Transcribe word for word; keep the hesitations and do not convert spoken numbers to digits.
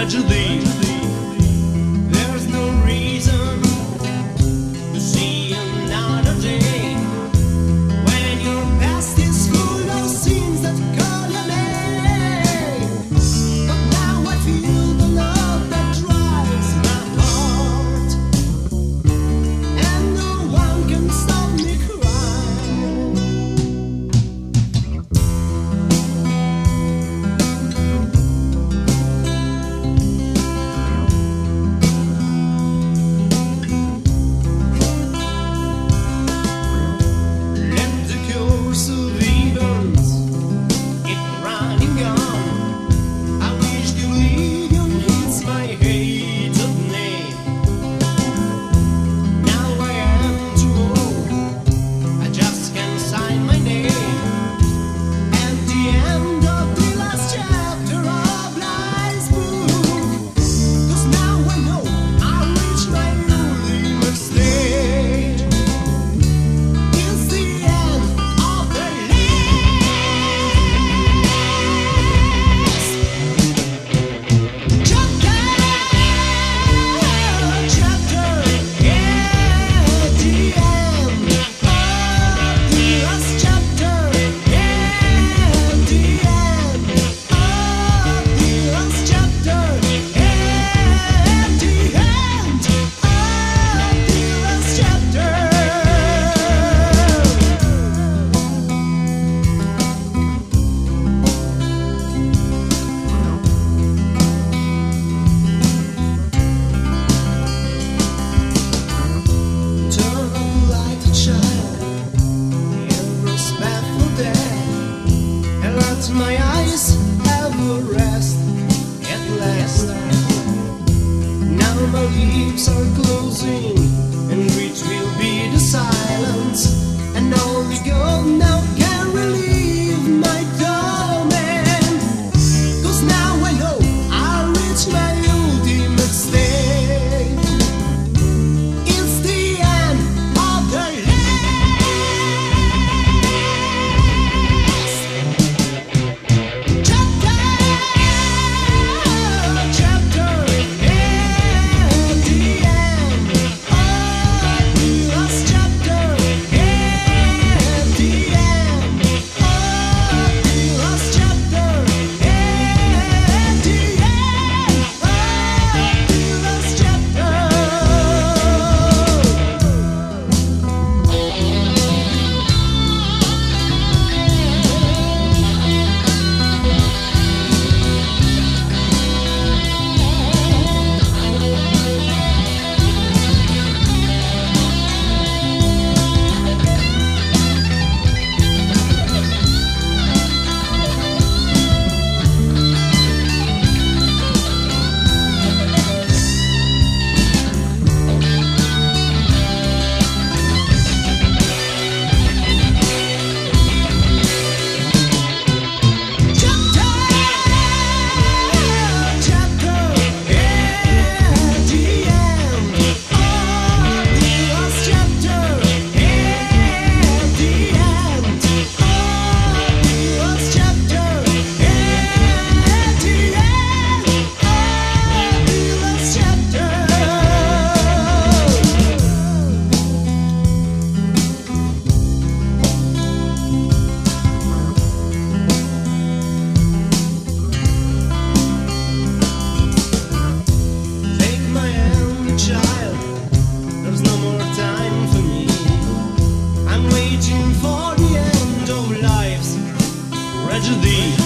tragedy. There's no reason to see another day when your past is full of sins that call your name. But now I feel the love that drives my heart, and no one can stop me crying. Let the course of events keep running on. I wish the legion hits my hated name. Now I am too old, I just can't sign my name. At the end of the last chapter of life's book, 'cause now I know I reached my ultimate stage. It's the end of the last chapter, chapter, yeah, the end of the last chapter, yeah, the end of the last chapter, yeah, the end of the last chapter. Turn on the light, child, in respectful day, and let my eyes have a rest at last. Now my lips are closing, and which will be the silence, and only God now can relieve my torment. 'Cause now I know I reached my ultimate state. It's the end of the last chapter, chapter, yeah, the end of the last chapter, yeah, the end of the last chapter, yeah, the end of the last chapter. Take my hand, child, there's no more time for me. I'm waiting for the end of life's tragedy.